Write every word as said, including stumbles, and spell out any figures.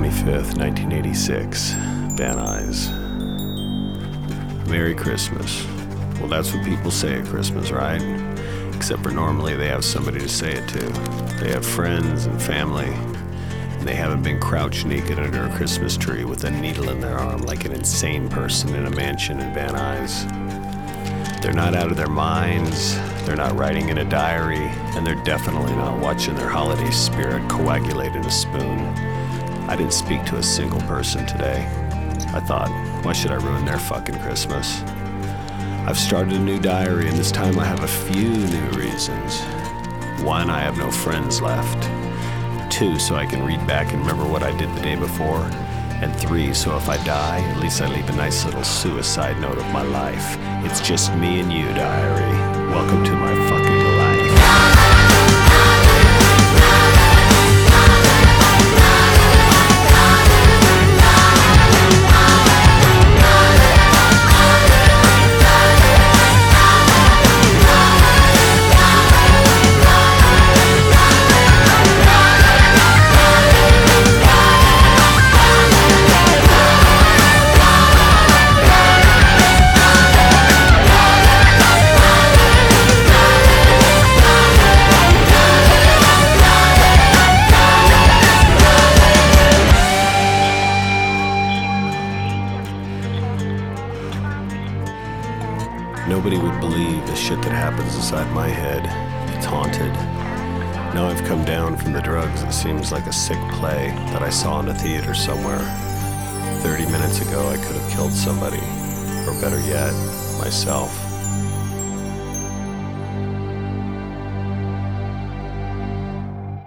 twenty-fifth, nineteen eighty-six, Van Nuys. Merry Christmas. Well, that's what people say at Christmas, right? Except for normally they have somebody to say it to. They have friends and family, and they haven't been crouched naked under a Christmas tree with a needle in their arm like an insane person in a mansion in Van Nuys. They're not out of their minds, they're not writing in a diary, and they're definitely not watching their holiday spirit coagulate in a spoon. I didn't speak to a single person today. I thought, why should I ruin their fucking Christmas? I've started a new diary, and this time I have a few new reasons. One, I have no friends left. Two, so I can read back and remember what I did the day before. And three, so if I die, at least I leave a nice little suicide note of my life. It's just me and you, diary. Welcome to my fucking life. Nobody would believe the shit that happens inside my head. It's haunted. Now I've come down from the drugs, it seems like a sick play that I saw in a theater somewhere. Thirty minutes ago I could have killed somebody, or better yet, myself.